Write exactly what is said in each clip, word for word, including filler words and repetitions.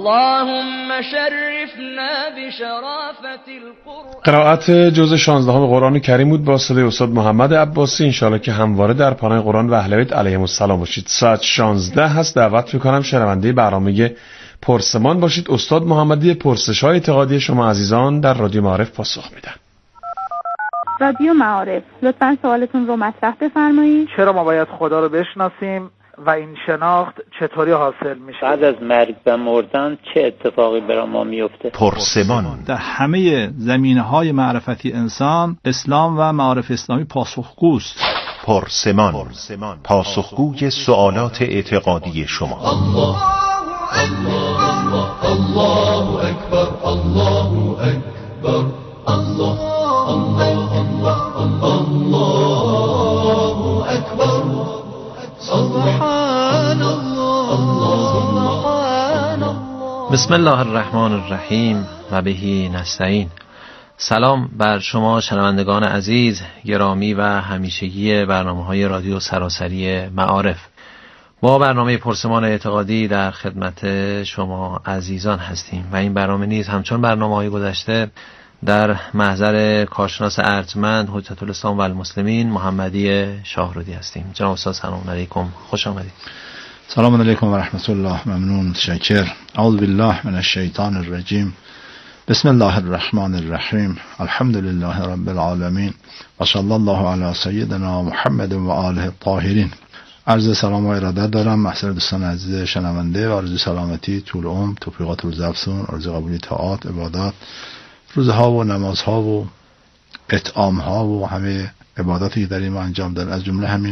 اللهم شرفنا بشرافة القرآن. قرائت جزء شانزده قرآن کریم بود با صدای استاد محمد عباسی. انشاءالله که همواره در پناه قرآن و اهل بیت علیهم السلام باشید. ساعت شانزده هست. دعوت میکنم شنونده برنامه پرسمان باشید. استاد محمدی پرسش‌های اعتقادی شما عزیزان در رادیو معارف پاسخ میدن. رادیو معارف، لطفاً سوالتون رو مطرح بفرمایید. چرا ما باید خدا رو بشناسیم و این شناخت چطوری حاصل میشه؟ بعد از مرگ و مردن چه اتفاقی برای ما میفته؟ پرسمان. در همه زمینه‌های معرفتی انسان، اسلام و معارف اسلامی پاسخگوست. پرسمان، پاسخگوی سوالات اعتقادی شما. الله الله الله اکبر، الله اکبر، الله الله الله الله اکبر، سبحان الله سبحان الله. بسم الله الرحمن الرحیم و بهی نستعین. سلام بر شما شنوندگان عزیز، گرامی و همیشگی برنامه‌های رادیو سراسری معارف. با برنامه پرسمان اعتقادی در خدمت شما عزیزان هستیم و این برنامه نیز همچون برنامه‌های گذشته در محضر کارشناس ارجمند حجت الاسلام و المسلمین محمدی شاهرودی هستیم. جناب استاد سلام علیکم، خوش آمدید. سلام علیکم و رحمت الله. ممنون، متشکر. اعوذ بالله من الشیطان الرجیم. بسم الله الرحمن الرحیم. الحمد لله رب العالمین و صلی الله علی سیدنا محمد و آله الطاهرین. عرض سلام و ارادت دارم محضر دوستان عزیز شنونده و آرزوی سلامتی، طول عمر، توفیقات روز افزون، آرزوی قبولی طاعات، عبادات، روزها و نمازها و اطعامها و همه عباداتی که در این ما انجام دادن، از جمله همین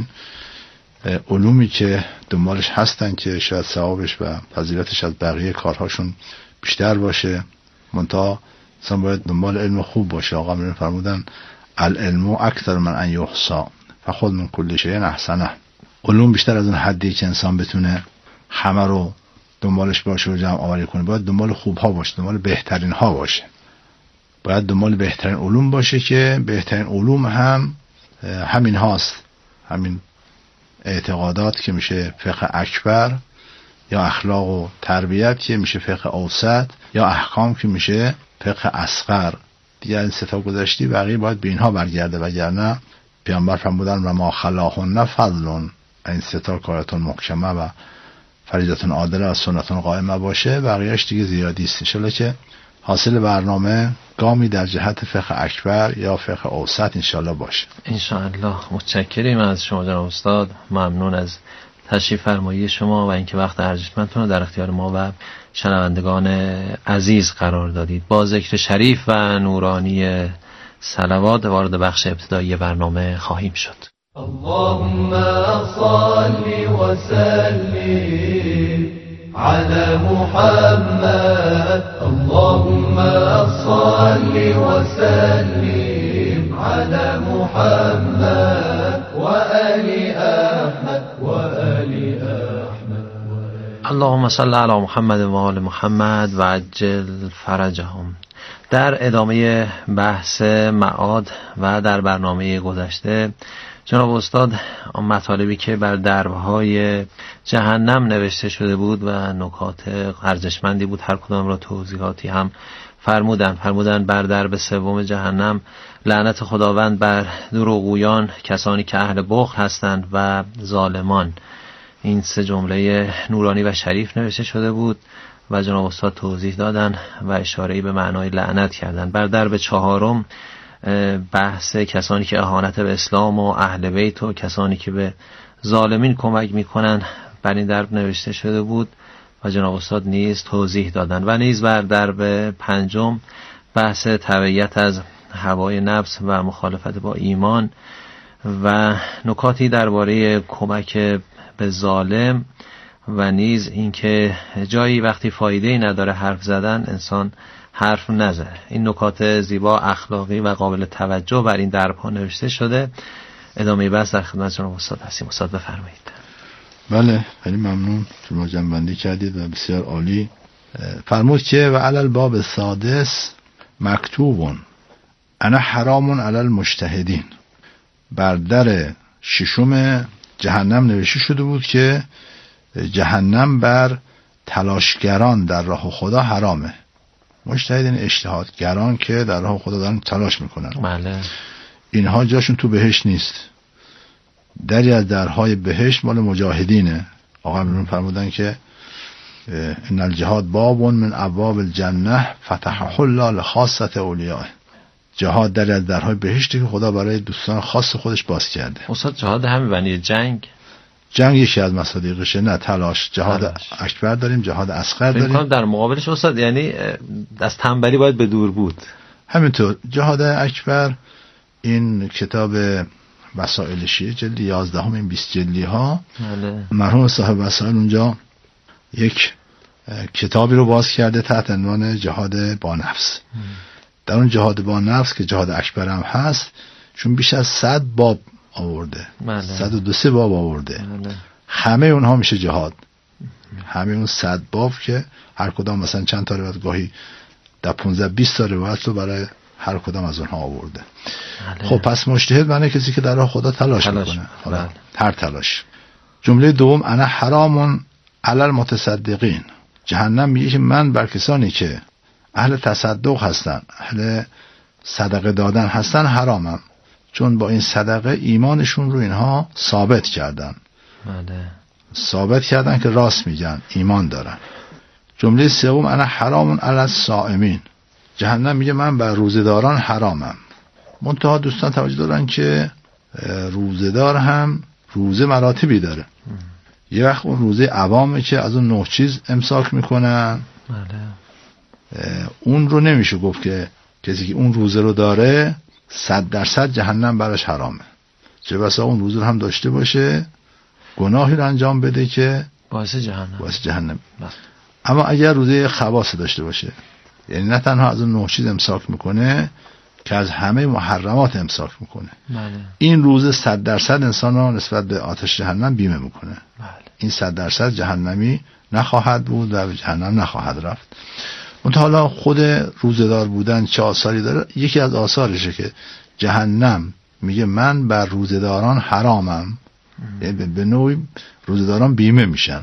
علومی که دنبالش هستن که شاید ثوابش و فضیلتش از بقیه کارهاشون بیشتر باشه، منتها انسان باید دنبال علم خوب باشه. آقا میرون فرمودن العلم اکثر من ان یحصی فخذ من کل شیء احسنه. علوم بیشتر از اون حدی که انسان بتونه همه رو دنبالش باشه و جمع آوری کنه. باید دنبال خوبها باشه، دنبال بهترین ها باشه. باید دنبال بهترین علوم باشه که بهترین علوم هم همین هاست، همین اعتقادات که میشه فقه اکبر، یا اخلاق و تربیت که میشه فقه اوسط، یا احکام که میشه فقه اصغر. دیگر این ستا گذشتی بقیه باید به اینها برگرده، وگرنه پیامبر فرمودن و ما خلاهن فضلون، این ستا کارتون محکمه و فریضتون عادله و سنتون قائمه باشه، بقیهش دیگه زیادی است. انشالله که حاصل برنامه گامی در جهت فقه اکبر یا فقه اوسط انشالله باشه. انشالله. متشکریم از شما جناب استاد، ممنون از تشریف فرمایی شما و اینکه وقت ارجمندتون رو در اختیار ما و شنوندگان عزیز قرار دادید. با ذکر شریف و نورانی صلوات وارد بخش ابتدایی برنامه خواهیم شد. اللهم صل و سلم على محمد، اللهم صل و سلم على محمد و آل احمد و آل احمد. اللهم صل علی محمد و آل محمد و عجل فرجهم. در ادامه بحث معاد و در برنامه گذشته جناب استاد مطالبی که بر دربهای جهنم نوشته شده بود و نکات ارزشمندی بود، هر کدام را توضیحاتی هم فرمودن فرمودن بر درب سوم جهنم لعنت خداوند بر دروغگویان، کسانی که اهل بخل هستند و ظالمان. این سه جمله نورانی و شریف نوشته شده بود و جناب استاد توضیح دادن و اشاره‌ای به معنای لعنت کردن. بر درب چهارم بحث کسانی که اهانت به اسلام و اهل بیت و کسانی که به ظالمین کمک میکنن بر این درب نوشته شده بود و جناب استاد نیز توضیح دادن. و نیز بر درب پنجم بحث تبعیت از هوای نفس و مخالفت با ایمان و نکاتی درباره کمک به ظالم و نیز اینکه جایی وقتی فایده نداره حرف زدن انسان حرف نزنه. این نکات زیبا، اخلاقی و قابل توجه بر این درب‌ها نوشته شده. ادامه بحث در خدمت جناب استاد هستیم. استاد بفرمایید. بله، خیلی ممنون، شما جنبندی کردید و بسیار عالی. فرمود که و علی الباب السادس مکتوبون انا حرام علی المجتهدین. بر در ششم جهنم نوشته شده بود که جهنم بر تلاشگران در راه خدا حرامه. مجتهدین اجتهادگران که در راه خدا دارن تلاش میکنن، بله، اینها جاشون تو بهشت نیست. دری از درهای بهشت مال مجاهدینه. آقا امرون فرمودن که ان الجهاد باب من ابواب الجنه فتحه الله لخاصه اولیاء. جهاد دری از درهای بهشتی که خدا برای دوستان خاص خودش باز کرده. استاد جهاد همین معنی جنگ؟ جنگ یکی از مصادیقشه، نه تلاش. جهاد تلاش. اکبر داریم، جهاد اصغر داریم. در مقابلش استاد یعنی از تنبلی باید به دور بود. همینطور جهاد اکبر، این کتاب وسائل شیعه جلد یازده هم، این بیست جلدی ها، مرحوم صاحب وسائل اونجا یک کتابی رو باز کرده تحت عنوان جهاد با نفس. ام. در اون جهاد با نفس که جهاد اکبر هم هست، چون بیش از صد باب آورده، صد و دو سه باب آورده. ماله. همه اونها میشه جهاد. همه اون صد باب که هر کدام مثلا چند تا روایت، گاهی در پانزده بیست تا روایت رو برای هر کدام از اونها آورده. ماله. خب پس مجتهد معنی کسی که در راه خدا تلاش, تلاش میکنه. حالا هر تلاش. جمله دوم انا حرامون علی المتصدقین. جهنم میگه که من بر کسانی که اهل تصدق هستن، اهل صدقه دادن هستن، حرامم، چون با این صدقه ایمانشون رو اینها ثابت کردن. بله. ثابت کردن که راست میگن، ایمان دارن. جمله سوم انا حرامون علی الصائمین. جهنم میگه من بر روزه‌داران حرامم. منتها دوستان توجه دارن که روزه‌دار هم روزه مراتبی داره. ام. یه وقت اون روزه عوامه که از اون نه چیز امساک میکنن. بله. اون رو نمیشه گفت که کسی که اون روزه رو داره صد درصد جهنم براش حرامه. چه بسا اون روزه رو هم داشته باشه، گناهی رو انجام بده که باعث جهنم باعث جهنم. اما اگر روزه خواص داشته باشه، یعنی نه تنها از اون نه چیز امساک میکنه که از همه محرمات امساک میکنه. بله. این روزه صد درصد انسان رو نسبت به آتش جهنم بیمه میکنه. بله. این صد درصد جهنمی نخواهد بود و به جهنم نخواهد رفت. منتها حالا خود روزه‌دار بودن چه آثاری داره؟ یکی از آثارشه که جهنم میگه من بر روزه‌داران حرامم، یعنی به نوعی روزه‌داران بیمه میشن.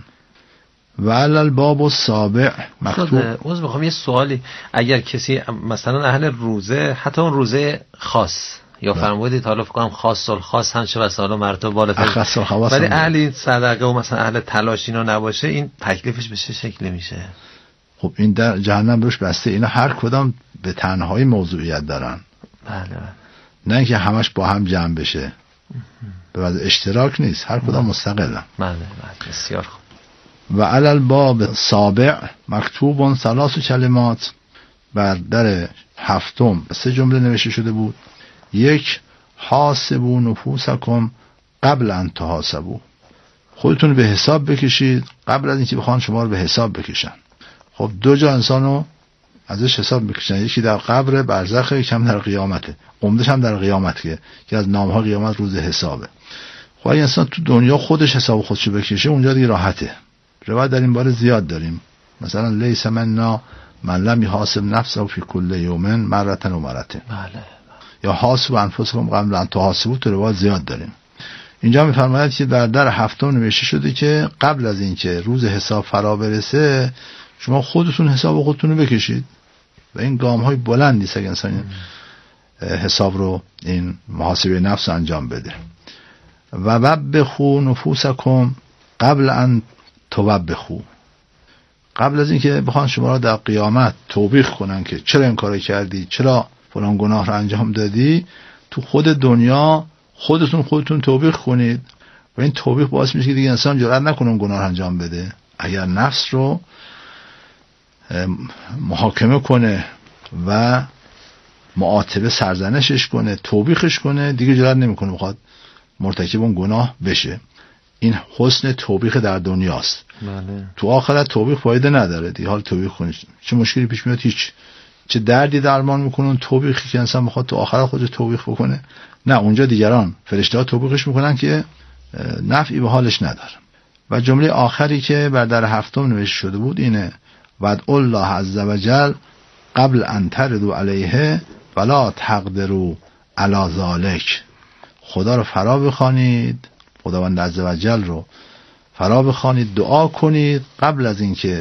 و علی الباب السابع مکتوب. عذر میخوام یه سوالی، اگر کسی مثلا اهل روزه، حتی اون روزه خاص یا فرمودید حالا فکر کنم خاص الخاص هم چه وسالا مرتبه بالاتر، ولی اهل این صدقه و مثلا اهل تلاش اینا نباشه، این تکلیفش به چه شکلی میشه؟ خب این در جهنم روش بسته. اینا هر کدام به تنهایی موضوعیت دارن. بله. نه اینکه همش با هم جمع بشه. به واسه اشتراک نیست، هر کدام مستقلن. بله بله، بسیار خوب. و علی الباب سابع مکتوب ثلاث کلمات. بر در هفتم سه جمله نوشته شده بود. یک، حاسبوا نفوسکم قبل ان تحاسبوا. خودتون به حساب بکشید قبل از اینکه بخوان شما رو به حساب بکشن. خب دو جا انسانو ازش حساب میکشن، یکی در قبر برزخ، یکم در قیامته. عمدش هم در قیامت که که از نامها قیامت روز حسابه. خب اگه انسان تو دنیا خودش حساب خودشو بکشه، اونجا دیگه راحته. روایت در این باره زیاد داریم. مثلا لیس منا من لم یحاسب نفسه فی کل یوم مرة و مرة. بله. یا حاسب انفسکم قبل ان تحاسبوا، تو روایت زیاد داریم. اینجا میفرماید که در در هفتم نوشته شده که قبل از اینکه روز حساب فرا برسه، شما خودتون حساب خودتون رو بکشید. و این گام های بلندی است اگه انسان حساب رو، این محاسبه نفس انجام بده. و وبخوا نفوسکم قبل ان توبخوا. قبل از اینکه بخوان شما را در قیامت توبیخ کنن که چرا این کارو کردی، چرا فلان گناه رو انجام دادی، تو خود دنیا خودتون خودتون توبیخ کنید. و این توبیخ باعث میشه که دیگه انسان جرئت نکنه اون گناه رو انجام بده. اگر نفس رو محاکمه کنه و معاتبه سرزنشش کنه، توبیخش کنه، دیگه جرئت نمیکنه بخواد مرتکب اون گناه بشه. این حسن توبیخ در دنیاست. بله. تو آخرت توبیخ فایده نداره. دیگه حال توبیخ کنید چه مشکلی پیش میاد؟ هیچ. چه دردی درمان میکنه اون توبیخی که انسان میخواد تو آخرت خودش توبیخ بکنه؟ نه، اونجا دیگران فرشته‌ها توبیخش میکنن که نفعی به حالش نداره. و جمله آخری که بر در هفتم نوشته شده بود اینه: ودعوا الله عز وجل قبل ان تردوا علیه ولا تقدروا علی ذلک. خدا رو فرا بخوانید، خداوند عز وجل رو فرا بخوانید، دعا کنید قبل از اینکه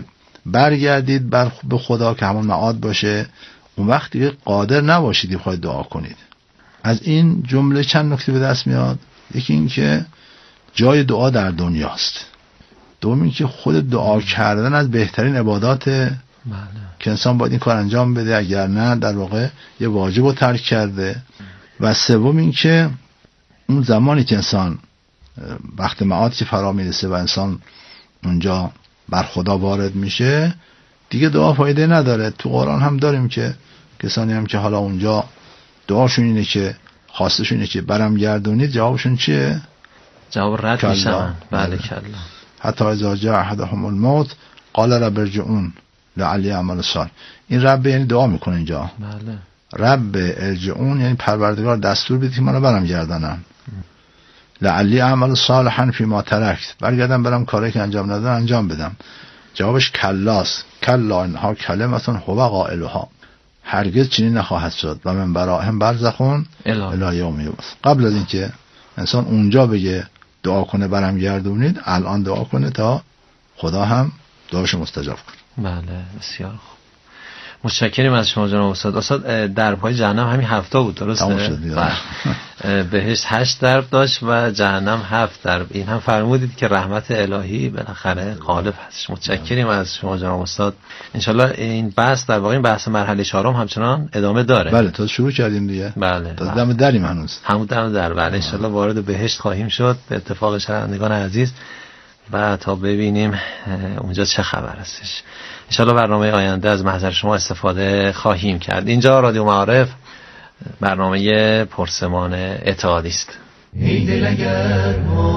برگردید بر به خدا که همون معاد باشه، اون وقت دیگه قادر نباشید بخواید دعا کنید. از این جمله چند نکته به دست میاد. یکی این که جای دعا در دنیاست. دوم این که خود دعا کردن از بهترین عبادات بله. که انسان باید این کار انجام بده، اگر نه در واقع یه واجب رو ترک کرده. و سوم این که اون زمانی که انسان وقت معاد که فرا میرسه و انسان اونجا بر خدا وارد میشه، دیگه دعا فایده نداره. تو قرآن هم داریم که کسانی هم که حالا اونجا دعاشون اینه که خواستشون اینه که برم گردونید، جوابشون چیه؟ جواب رد میشن. بله کلا. حتی اذا جاء احدهم الموت قال رب ارجعون لعلی اعمل صالح. این رب یعنی دعا میکنه اینجا. بله. رب ارجعون یعنی پروردگار دستور بدید که منو برم گردانم. لعلی اعمل صالحا فیما ترکت، برگردم برم کاری که انجام ندادم انجام بدم. جوابش کلاست. کلا انها کلمتون هو قائلها، هرگز چنین نخواهد شد و من براهم برزخون الی یوم یبعث. قبل از اینکه انسان اونجا بگه دعا کنه برم گردونید، الان دعا کنه تا خدا هم دعاشو مستجاب کنه. بله بسیار خوب. متشکریم از شما جناب استاد. استاد در پای جهنم همین هفته بود درسته؟ بهشت هشت درب داشت و جهنم هفت درب. این هم فرمودید که رحمت الهی بالاخره غالب هست. متشکریم از شما جناب استاد. انشالله این بحث در واقع این بحث مرحله چهارم همچنان ادامه داره. بله تا شروع کردیم دیگه. بله. تا دم دریم هنوز. همون دم در. بله انشالله وارد بهشت خواهیم شد به اتفاق شنوندگان عزیز و تا ببینیم اونجا چه خبر هستش. انشالله برنامه آینده از محضر شما استفاده خواهیم کرد. اینجا رادیو معارف، برنامه پرسمان اتحادی است. ای دل اگر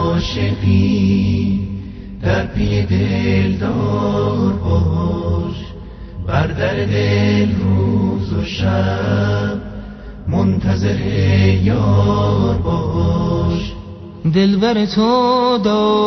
عاشقی در پی دلدار باش، بر در دل روز و شب منتظر یار باش. دلبر تو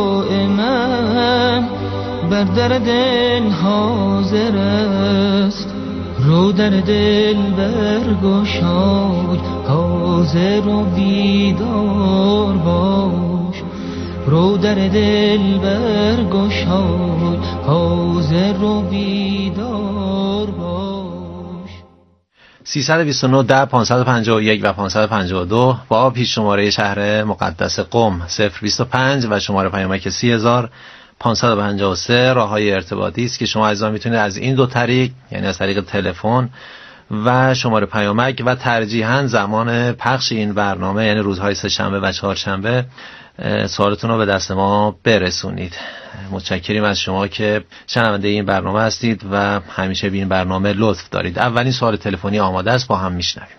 دائما بر در دل حاضر است، رو در دل برگشای حاضر و بیدار باش. رو در دل برگشای حاضر و بیدار باش. سیصد و بیست و نه ده پانصد و پنجاه و یک و پانصد و پنجاه و دو با پیش شماره شهر مقدس قم صفر بیست و پنج و شماره پیامک سی هزار پانصد و پنجاه و سه راههای ارتباطی است که شما عزیزان میتونید از این دو طریق، یعنی از طریق تلفن و شماره پیامک و ترجیحاً زمان پخش این برنامه یعنی روزهای سه شنبه و چهارشنبه سوالتون رو به دست ما برسونید. متشکریم از شما که شنونده این برنامه هستید و همیشه به این برنامه لطف دارید. اولین سوال تلفنی آماده است، با هم میشنویم.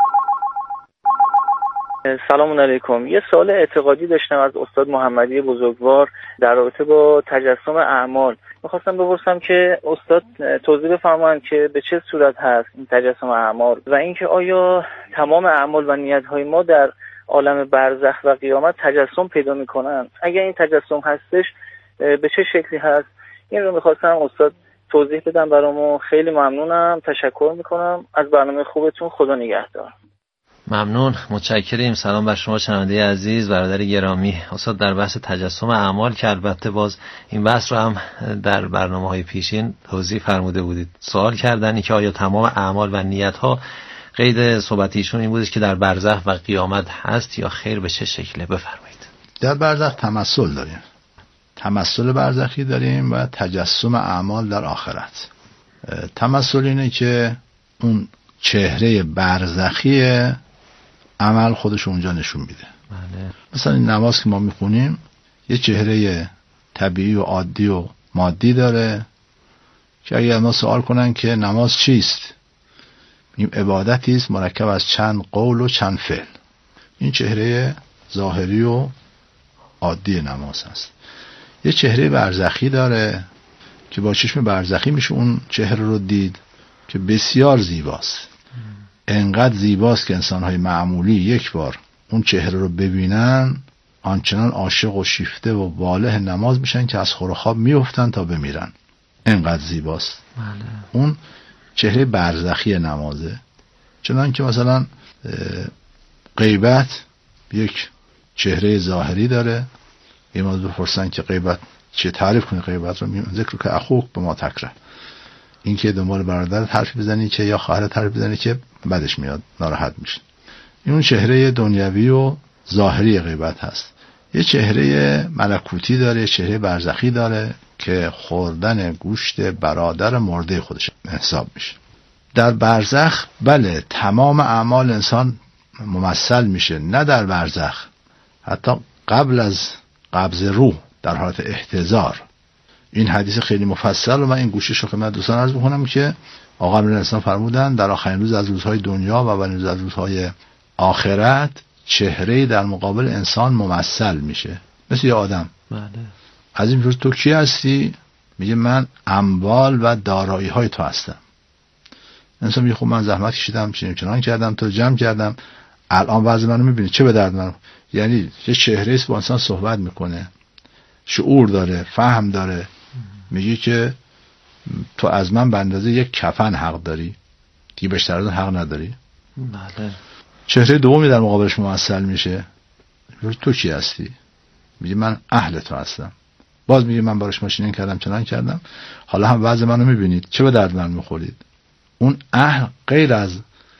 سلام علیکم. یه سوال اعتقادی داشتم از استاد محمدی بزرگوار در رابطه با تجسم اعمال. میخواستم بپرسم که استاد توضیح بفرمایند که به چه صورت هست این تجسم اعمال و اینکه آیا تمام اعمال و نیت‌های ما در عالم برزخ و قیامت تجسم پیدا میکنن؟ اگر این تجسم هستش به چه شکلی هست؟ این رو میخواستم استاد توضیح بدم برامون. خیلی ممنونم، تشکر میکنم از برنامه خوبتون. خدا نگهدار. ممنون، متشکریم. سلام بر شما شنونده عزیز، برادر گرامی. استاد در بحث تجسم اعمال که البته باز این بحث رو هم در برنامه‌های پیشین توضیح فرموده بودید، سوال کردن که آیا تمام اعمال و نیت‌ها، قید صحبتیشون این بودش که در برزخ و قیامت هست یا خیر، به چه شکله؟ بفرمایید. در برزخ تمثل داریم، تمثل برزخی داریم و تجسم اعمال در آخرت. تمثل اینه که اون چهره برزخی عمل خودش اونجا نشون میده. بله. مثلا این نماز که ما میخونیم یه چهره طبیعی و عادی و مادی داره که اگر ما سوال کنن که نماز چیست، این عبادتی است مرکب از چند قول و چند فعل. این چهره ظاهری و عادی نماز هست. یه چهره برزخی داره که با چشم برزخی میشه اون چهره رو دید که بسیار زیباست. انقدر زیباست که انسان‌های معمولی یک بار اون چهره رو ببینن آنچنان عاشق و شیفته و واله نماز میشن که از خور و خواب میافتن تا بمیرن. انقدر زیباست. بله. اون چهره برزخی نمازه. چنان که مثلا غیبت یک چهره ظاهری داره. یه موضوع پرسن که غیبت چه تعریف کنی غیبت رو؟ میگن ذکر که اخوک به ما تکره. این که دنبال برادرت حرف بزنی که یا خواهرت حرف بزنی که بدش میاد، ناراحت میشه. این چهره دنیوی و ظاهری غیبت هست. یه چهره ملکوتی داره، یه چهره برزخی داره که خوردن گوشت برادر مرده خودش حساب میشه. در برزخ بله تمام اعمال انسان ممثل میشه، نه در برزخ، حتی قبل از قبض روح در حالت احتضار. این حدیث خیلی مفصل و من این گوشش رو خدمت دوستان عرض می‌کنم که آقا امیرالمومنین اسلام فرمودن در آخرین روز از روزهای دنیا و اولین روز از روزهای آخرت چهره در مقابل انسان ممثل میشه، مثل یه آدم. بله. از این روز تو کی هستی؟ میگه من اموال و دارایی های تو هستم. انسان میگه خب من زحمت کشیدم، چنین چنان کردم، تو جمع کردم، الان وضع منو میبینی، چه به درد من؟ یعنی یه چهره است با انسان صحبت میکنه، شعور داره، فهم داره. میگه که تو از من به اندازه یک کفن حق داری، دیگه بیشتر از اون حق نداری. بله. چهره دومی در مقابلش ممثل میشه، تو کی هستی؟ میگه من اهل تو هستم. باز میگه من براش ماشین کردم، چنان کردم، حالا هم وضع منو میبینید، چه به درد من میخورید؟ اون اهل غیر از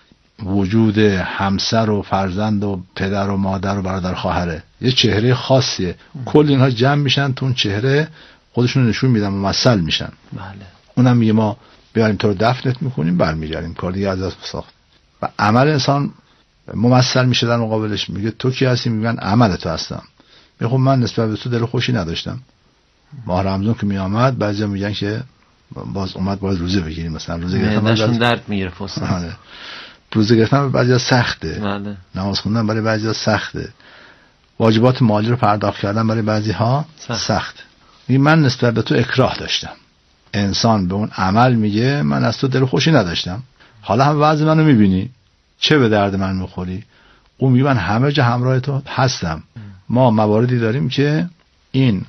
وجود همسر و فرزند و پدر و مادر و برادر خواهره، یه چهره خاصیه. کل اینها جمع میشن تو اون چهره، خودشون نشون میدن، ممثل میشن. بله. اونم میگه ما بیاریم تو رو دفنت میکنیم، برمیگردیم، کار دیگه از دست ساخت. و عمل انسان ممثل میشه در مقابلش. میگه تو کی هستی؟ میگه من عمل تو هستم. میگه خب من نسبت به تو دل خوشی نداشتم. ماه رمضان که میامد بعضیا میگن که باز اومد باید روزه بگیریم، مثلا روزه گرفتن دلشون درد میگیره فستان. روزه گرفتن بعضیا سخته. بله. نماز خوندن برای بعضیا سخته. واجبات مالی رو پرداخت کردن برای بعضی‌ها سخت. سخت. میگه من نسبت به تو اکراه داشتم. انسان به اون عمل میگه من از تو دل خوشی نداشتم، حالا هم وضع منو میبینی، چه به درد من میخوری؟ اون میگه من همه جا همراه تو هستم. ما مواردی داریم که این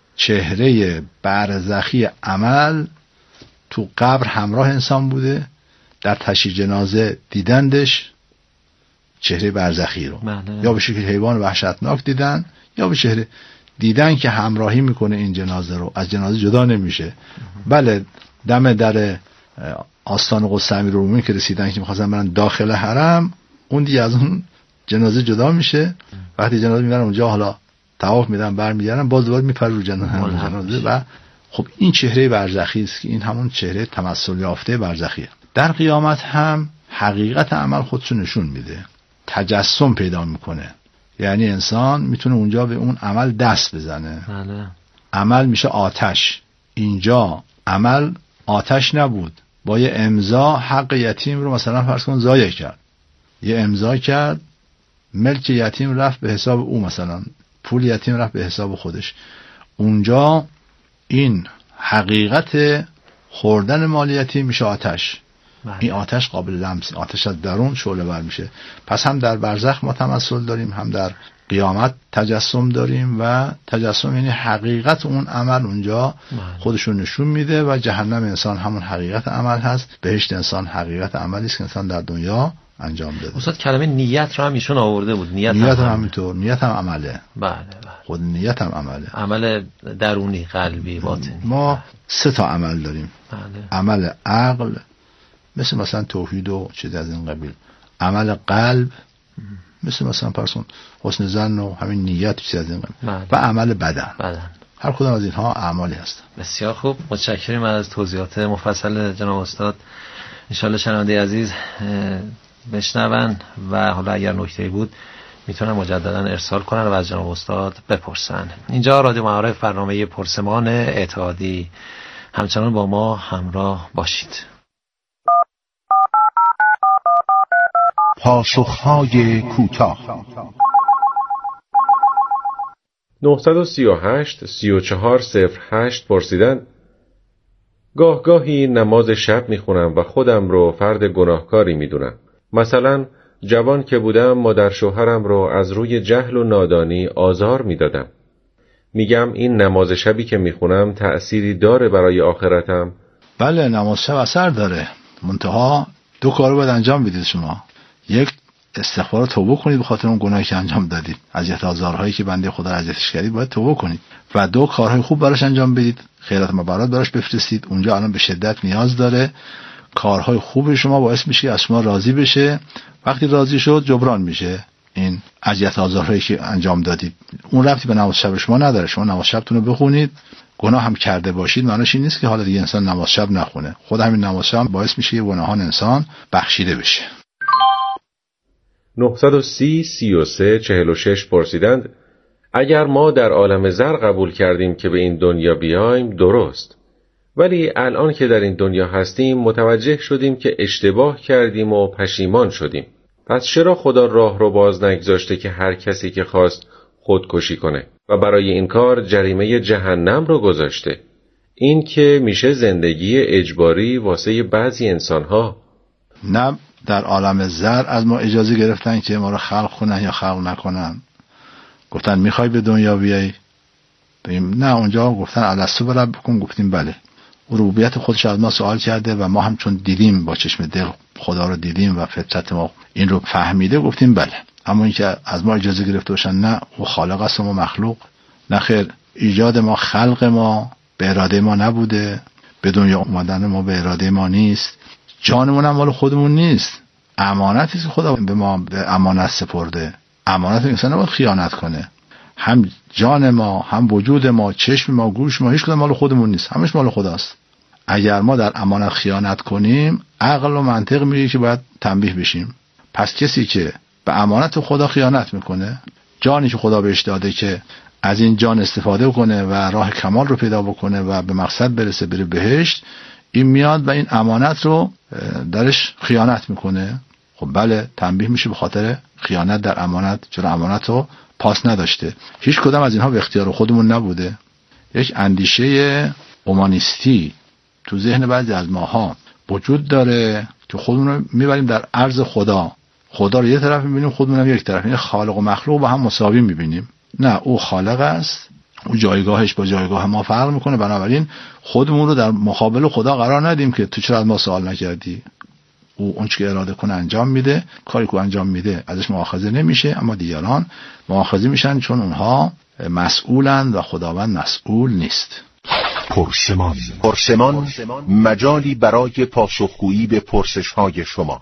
چهره برزخی عمل تو قبر همراه انسان بوده، در تشییع جنازه دیدندش چهره برزخی رو. بله. یا به شکل حیوان وحشتناک دیدن، یا به شکل دیدن که همراهی میکنه این جنازه رو، از جنازه جدا نمیشه. بله دم در آستان قدس امیرالمومنین که رسیدن که میخواستن برن داخل حرم، اون دیگه از اون جنازه جدا میشه. وقتی جنازه میبرن اونجا، حالا طواف میدن برمیگردن، باز دوباره میپره رو جنازه. و خب این چهره برزخی است که این همون چهره تمثل یافته برزخیه. در قیامت هم حقیقت عمل خودشو نشون میده، تجسم پیدا میکنه. یعنی انسان میتونه اونجا به اون عمل دست بزنه. بله. عمل میشه آتش. اینجا عمل آتش نبود، با یه امضا حق یتیم رو مثلا فرض کن ضایع کرد، یه امضا کرد، ملک یتیم رفت به حساب او، مثلا پول یتیم رفت به حساب خودش. اونجا این حقیقت خوردن مال یتیم میشه آتش. بله. این آتش قابل لمس، آتش از درون شعله ور میشه. پس هم در برزخ ما تمثل داریم، هم در قیامت تجسم داریم. و تجسم یعنی حقیقت اون عمل اونجا خودشون نشون میده. و جهنم انسان همون حقیقت عمل هست، بهشت انسان حقیقت عملی است که انسان در دنیا انجام داده. استاد کلمه نیت رو هم ایشون آورده بود. نیت, نیت هم همینطور، نیت هم عمله. بله. خود نیت هم عمله، عمل درونی، قلبی، باطنی. ما سه تا عمل داریم. بله. عمل عقل مثل مثلا توحید و چیز از این قبیل، عمل قلب مثل مثلا پرسون حسن ظن و همین نیت چیز از این قبیل، و عمل بدن. بدن. هر کدوم از اینها اعمالی هست. بسیار خوب، متشکرم از توضیحات مفصل جناب استاد. انشالله شنونده عزیز بشنون و حالا اگر نکته‌ای بود میتونن مجددا ارسال کنن و از جناب استاد بپرسن. اینجا رادیو معارف، برنامه پرسمان اعتقادی. همچنان با ما همراه باشید. پاسخهای کوتاه. نهصد و سی و هشت سی و چهار صفر هشت پرسیدن: گاه گاهی نماز شب میخونم و خودم رو فرد گناهکاری میدونم. مثلا جوان که بودم مادر شوهرم رو از روی جهل و نادانی آزار میدادم. میگم این نماز شبی که میخونم تأثیری داره برای آخرتم؟ بله، نماز شب اثر داره. منتها دو کارو باید انجام بدید شما. یک، استغفار و توبه کنید به خاطر اون گناهی که انجام دادید، اذیت آزارهایی که بنده خدا را اذیتش کردید باید توبه کنید. و دو، کارهای خوب براش انجام بدید خیرات مبارات براش بفرستید. اونجا الان به شدت نیاز داره. کارهای خوب شما باعث میشه از شما راضی بشه. وقتی راضی شد جبران میشه این اذیت آزارهایی که انجام دادید. اون ربطی به نماز شب شما نداره. شما نماز شبتون رو بخونید، گناه هم کرده باشید معنیش این نیست که حالا دیگه انسان نماز شب نخونه. خود همین نماز شب باعث میشه گناهان انسان بخشیده بشه. نهصد و سی سی و سه چهل و شش پرسیدند اگر ما در عالم زر قبول کردیم که به این دنیا بیایم درست، ولی الان که در این دنیا هستیم متوجه شدیم که اشتباه کردیم و پشیمان شدیم. پس چرا خدا راه رو باز نگذاشته که هر کسی که خواست خودکشی کنه و برای این کار جریمه جهنم رو گذاشته؟ این که میشه زندگی اجباری واسه بعضی انسانها. نه در عالم زر از ما اجازه گرفتن که ما رو خلق کنن یا خلق نکنن. گفتن میخوای به دنیا بیای؟ نه، اونجا گفتن الستو برب بکن، گفتیم بله. او ربوبیت خودش از ما سوال کرده و ما هم چون دیدیم با چشم دل خدا رو دیدیم و فطرت ما این رو فهمیده گفتیم بله. اما اینکه از ما اجازه گرفته باشن نه، او خالق است و ما مخلوق. نه خیر، ایجاد ما، خلق ما به اراده ما نبوده، به دنیا اومدن ما به اراده ما نیست، جانمون هم مال خودمون نیست، امانتی که خدا به ما به امانت سپرده. امانت انسان نباید خیانت کنه. هم جان ما، هم وجود ما، چشم ما، گوش ما، هیچ کدوم مال خودمون نیست، همش مال خداست. اگر ما در امانت خیانت کنیم، عقل و منطق میگه که باید تنبیه بشیم. پس کسی که به امانت خدا خیانت میکنه، جانی که خدا بهش داده که از این جان استفاده کنه و راه کمال رو پیدا بکنه و به مقصد برسه، بره بهشت، این میاد و این امانت رو درش خیانت میکنه. خب بله، تنبیه میشه به خاطر خیانت در امانت، چرا امانت رو پاس نداشته. هیچ کدام از اینها به اختیار خودمون نبوده. یک اندیشه اومانیستی تو ذهن بعضی از ماها وجود داره که خودمون رو میبریم در عرض خدا. خدا رو یه طرف میبینیم، خودمون هم یک طرف. یعنی خالق و مخلوق با هم مساوی میبینیم. نه، او خالق است، او جایگاهش با جایگاه ما فرق میکنه. بنابراین خودمون رو در مقابل خدا قرار ندیم که تو چرا از ما سوال نکردی. او اون چه که اراده کنه انجام میده، کاری که انجام میده ازش مؤاخذه نمیشه، اما دیگران مؤاخذه میشن چون اونها مسئولند و خداوند مسئول نیست. پرسمان پرسمان مجالی برای پاسخگویی به پرسش‌های شما.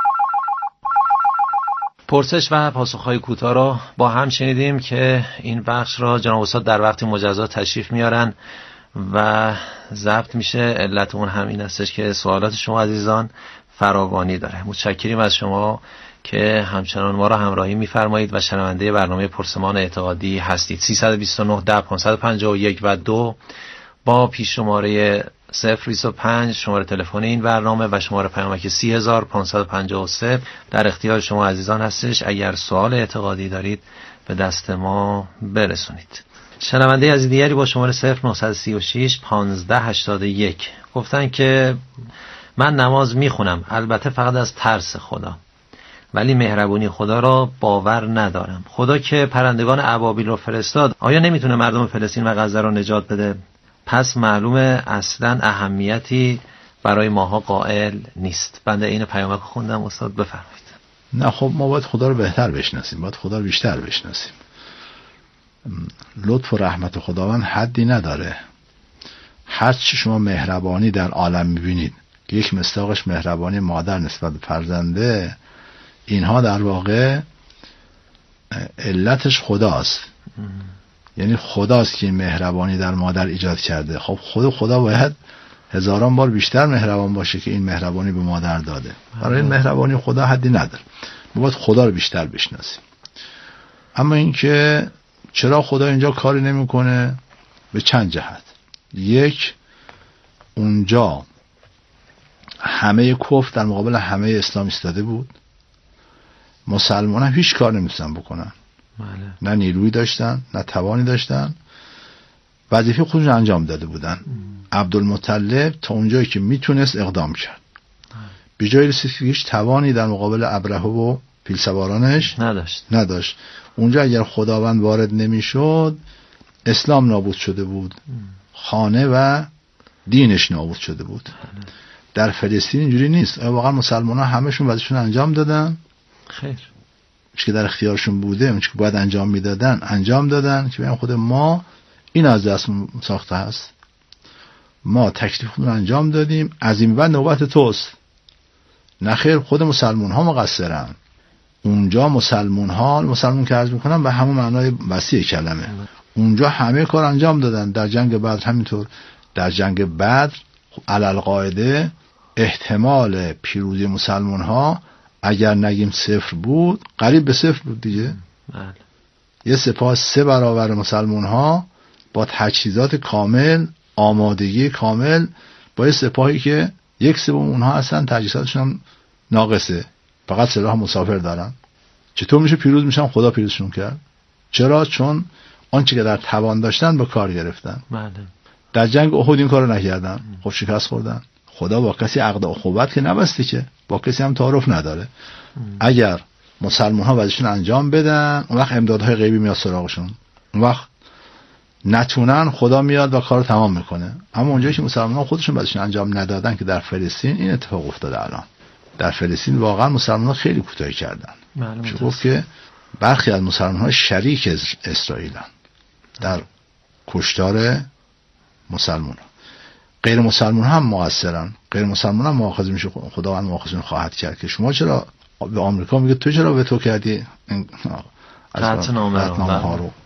پرسش و پاسخ‌های کوتاه را با هم شنیدیم که این بخش را جناب استاد در وقت مجازات تشریف میارن و ضبط میشه. علت اون هم این هستش که سوالات شما عزیزان فراوانی داره. متشکریم از شما که همچنان ما را همراهی می‌فرمایید و شنونده برنامه پرسمان اعتقادی هستید. سیصد و بیست و نه ده پانصد و پنجاه و یک و دو با پیش شماره صفر بیست و پنج شماره تلفن این برنامه و شماره پیامک سی هزار و پانصد و پنجاه و سه در اختیار شما عزیزان هستش. اگر سوال اعتقادی دارید به دست ما برسونید. شنونده از دیگری با شماره صفر نهصد و سی و شش پانزده هشتاد و یک گفتن که من نماز میخونم، البته فقط از ترس خدا، ولی مهربونی خدا را باور ندارم. خدا که پرندگان ابابیل رو فرستاد، آیا نمیتونه مردم فلسطین و غزه را نجات بده؟ پس معلومه اصلا اهمیتی برای ماها قائل نیست. بنده این پیامک خوندم، استاد بفرمایید. نه خب ما باید خدا رو بهتر بشناسیم، باید خدا رو بیشتر بشناسیم. لطف و رحمت خداوند حدی نداره. هر چی شما مهربانی در عالم میبینید که یک مصداقش مهربانی مادر نسبت به فرزنده، اینها در واقع علتش خداست. یعنی خداست که این مهربانی در مادر ایجاد کرده. خب خود خدا باید هزاران بار بیشتر مهربان باشه که این مهربانی به مادر داده. برای این مهربانی خدا حدی نداره. ما باید خدا رو بیشتر بشناسیم. اما اینکه چرا خدا اینجا کاری نمیکنه؟ به چند جهت. یک، اونجا همه کفر در مقابل همه اسلام ایستاده بود. مسلمان هم هیچ کار نمیتونن بکنن. بله. نه نیرویی داشتن، نه توانی داشتن، وظیفه خودشون انجام داده بودن. عبدالمطلب تا اونجایی که میتونست اقدام کرد. به جای رسید که هیچ توانی در مقابل ابرهه و پیلسوارانش نداشت. نداشت. اونجا اگر خداوند وارد نمیشد، اسلام نابود شده بود. خانه و دینش نابود شده بود. در فلسطین اینجوری نیست. واقعا مسلمان ها همشون وظیفه‌شون انجام دادن. خیر. چیزی که در اختیارشون بوده، اون چیزی که باید انجام میدادن انجام دادن که ببین خود ما این از دست ساخته هست. ما تکلیفمون انجام دادیم، از این بعد نوبت توست. نخیر، خود مسلمون ها مقصرن. اونجا مسلمون ها، مسلمون که عرض میکنم به همون معنای وسیع کلمه، اونجا همه کار انجام دادن. در جنگ بدر همینطور. در جنگ بدر علل قاعده احتمال پیروزی مسلمون ها اگر نگیم صفر بود، قریب به صفر بود دیگه. بله. یه سپاه سه برابر مسلمون ها با تجهیزات کامل، آمادگی کامل، با یه سپاهی که یک سوم اونها اصلا تجهیزاتشون هم ناقصه، فقط سلاح مسافر دارن. چطور میشه پیروز میشن؟ خدا پیروزشون کرد. چرا؟ چون آنچه که در توان داشتن به کار گرفتن. بله. در جنگ احد این کارو نکردن، خب شکست خوردن. خدا با کسی عقد عقوبت که نبسته، که با کسی هم تعارف نداره. ام. اگر مسلمان ها وظیفه‌شون انجام بدن، اون وقت امدادهای غیبی میاد سراغشون. اون وقت نتونن، خدا میاد و کارو تمام میکنه. اما اونجایی که مسلمان ها خودشون وظیفه‌شون انجام ندادن، که در فلسطین این اتفاق افتاده. الان در فلسطین واقعا مسلمان ها خیلی کوتاهی کردن. چون گفت که برخی از مسلمان ها شریک اسرائیلن در کشتار مسلمان ها. غیر مسلمان هم مقصرن. غیر مسلمان هم مؤاخذه میشه، خداوند مؤاخذه خواهد کرد که شما چرا به آمریکا میگه تو چرا به تو کردی این قطعنامه ها رو.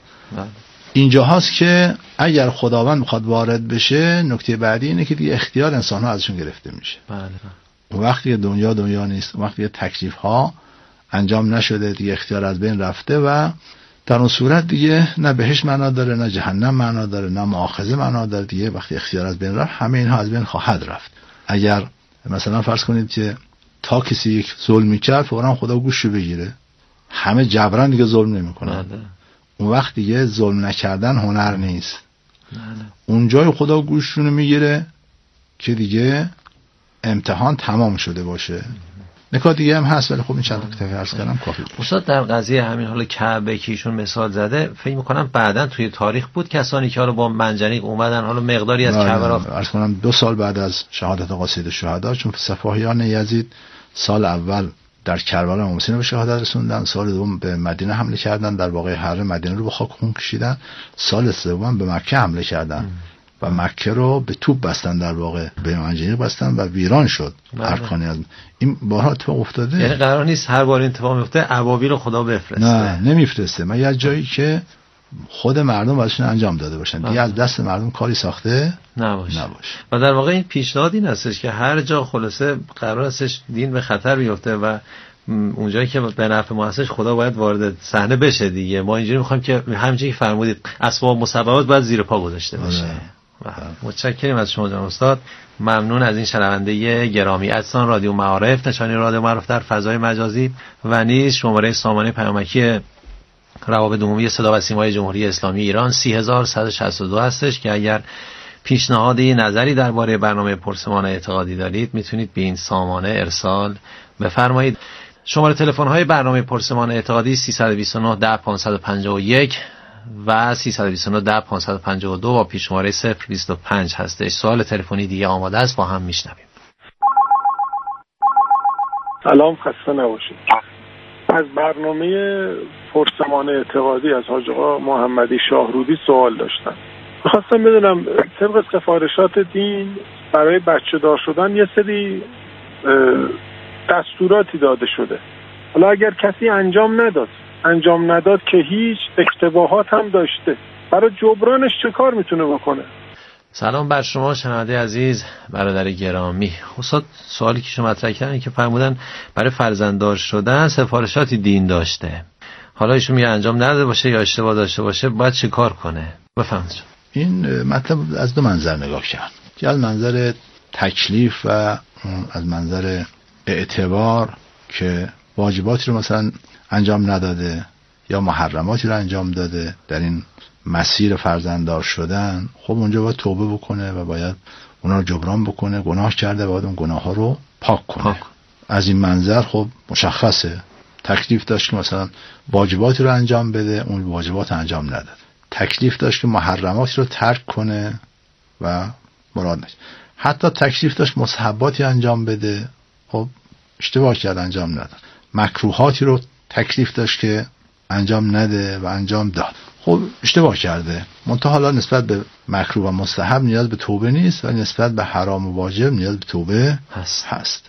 اینجا هاست که اگر خداوند میخواد وارد بشه، نکته بعدی اینه که دیگه اختیار انسان ها ازشون گرفته میشه. بله. اون وقتی دنیا دنیا نیست، اون وقتی تکلیف ها انجام نشده، دیگه اختیار از بین رفته و در اون صورت دیگه نه بهشت معنا داره، نه جهنم معنا داره، نه مؤاخذه معنا داره. دیگه وقتی اختیار از بین رفت، همه اینها از بین خواهد رفت. اگر مثلا فرض کنید که تا کسی یک ظلمی کرد، فوراً خدا گوشو بگیره، همه جبران دیگه ظلم نمیکنن. اون وقت دیگه ظلم نکردن هنر نیست. اون جای خدا گوششونو میگیره که دیگه امتحان تمام شده باشه. نکات دیگه هم هست ولی خب این چند تا عرض کردم کافی بود. استاد در قضیه همین حال کعبه که ایشون مثال زده، فکر می‌کنم بعداً توی تاریخ بود کسانی که حالا با منجنیق اومدن حالا مقداری از کعبه را عرض کنم دو سال بعد از شهادت آقا سید الشهدا، چون سپاهیان یزید سال اول در کربلا امام حسین به شهادت رسوندن، سال دوم به مدینه حمله کردن، در واقع حرم مدینه رو به خاک خون کشیدن، سال سوم به مکه حمله کردن و مکه رو به توپ بستن، در واقع به منجنیق بستن و ویران شد. ارکانی از این بارها اتفاق افتاده. یعنی قرار نیست هر بار اتفاق میفته ابابیل رو خدا بفرسته. نه نمیفرسته، مگر جایی که خود مردم واسه انجام داده باشن. دیگه از دست مردم کاری ساخته نباشه. نباشه. و در واقع این پیشنهاد این هستش که هر جا خلاصه قرار هستش دین به خطر بیفته و اونجایی که به نفع ما هستش، خدا باید وارد صحنه بشه دیگه. ما اینجوری میخوایم که همونجوری که فرمودید اسباب مسببات باید زیر پا گذاشته بشه. متشکریم از شما جناب استاد. ممنون از این شنونده گرامی. ادسان رادیو معارف، نشانی رادیو معارف در فضای مجازی و نیز شماره سامانه پیامکی روابط عمومی صدا و سیمای جمهوری اسلامی ایران سه هزار و صد و شصت و دو هستش که اگر پیشنهادی نظری درباره برنامه پرسمان اعتقادی دارید میتونید به این سامانه ارسال بفرمایید. شماره تلفن های برنامه پرسمان اعتقادی سیصد و بیست و نه ده پانصد و پنجاه و یک و سیصد و بیست و نه ده پانصد و پنجاه و دو با پیش شماره صفر بیست و پنج هستش. سوال تلفنی دیگه آماده است، با هم میشنویم. سلام، خسته نباشید. از برنامه پرسمان اعتقادی از حاج آقا محمدی شاهرودی سوال داشتم. می‌خواستم بدونم طبق سفارشات دین برای بچه دار شدن یه سری دستوراتی داده شده. حالا اگر کسی انجام نداد انجام نداد که هیچ اشتباهات هم داشته، برای جبرانش چه کار میتونه بکنه؟ سلام بر شما شنونده عزیز، برادر گرامی. استاد سوالی که شما مطرح کردن که فرمودن برای فرزنددار شدن سفارشاتی دین داشته، حالا ایشون میگه انجام نداده باشه یا اشتباه داشته باشه، باید چه کار کنه؟ بفهمید. این مطلب از دو منظر نگاه کرد، که از منظر تکلیف و از منظر اعتبار که واجباتی رو مثلا انجام نداده یا محرماتی رو انجام داده در این مسیر فرزنددار شدن. خب اونجا باید توبه بکنه و باید اونا رو جبران بکنه، گناه کرده باید اون گناه ها رو پاک کنه. پاک. از این منظر خب مشخصه تکلیف داشت که مثلا واجباتی رو انجام بده، اون واجبات انجام نداد. تکلیف داشت که محرماتی رو ترک کنه و مراد نشه. حتی تکلیف داشت مستحباتی انجام بده، خب اشتباه کرد انجام نداد. مکروهاتی رو تکلیف داشت که انجام نده و انجام داد. خب اشتباه کرده. منتها حالا نسبت به مکروه و مستحب نیاز به توبه نیست و نسبت به حرام و واجب نیاز به توبه هست, هست.